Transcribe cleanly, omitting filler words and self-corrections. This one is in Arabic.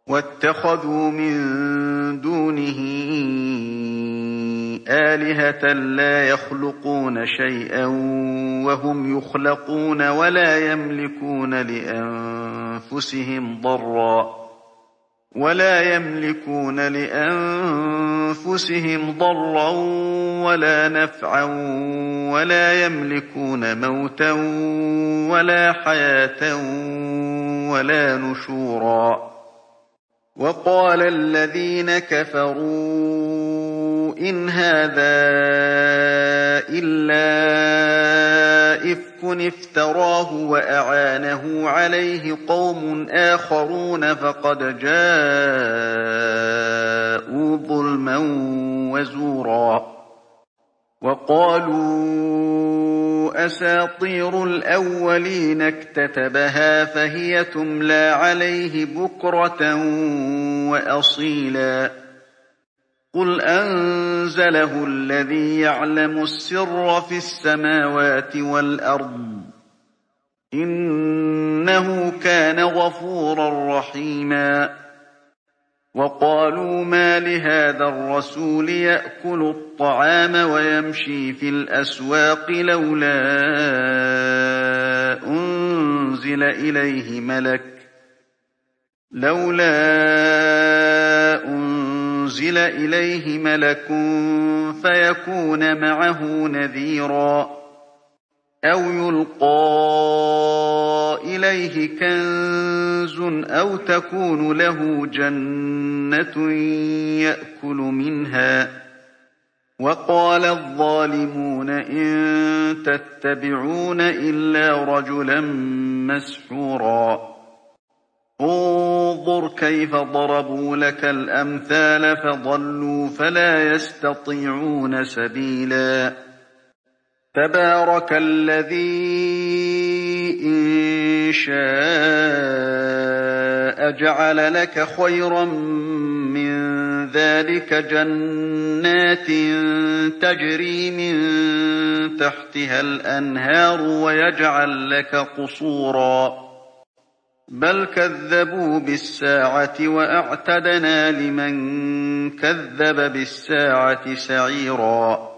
واتخذوا من دونه آلهة لا يخلقون شيئا وهم يخلقون ولا يملكون لأنفسهم ضرا ولا نفعا ولا يملكون موتا ولا حياة ولا نشورا. وقال الذين كفروا إن هذا إلا إفك افتراه وأعانه عليه قوم آخرون فقد جاءوا ظلما وزورا. وقالوا أساطير الأولين اكتتبها فهي تملى عليه بكرة وأصيلا. قل أنزله الذي يعلم السر في السماوات والأرض إنه كان غفورا رحيما. وقالوا ما لهذا الرسول يأكل الطعام ويمشي في الأسواق لولا أنزل إليه ملك فيكون معه نذيرا أو يلقى إليه كنز أو تكون له جنة يأكل منها. وقال الظالمون إن تتبعون إلا رجلا مسحورا. انظر كيف ضربوا لك الأمثال فضلوا فلا يستطيعون سبيلا. تبارك الذي إن شاء جعل لك خيرا من ذلك جنات تجري من تحتها الأنهار ويجعل لك قصورا. بل كذبوا بالساعة وأعتدنا لمن كذب بالساعة سعيرا.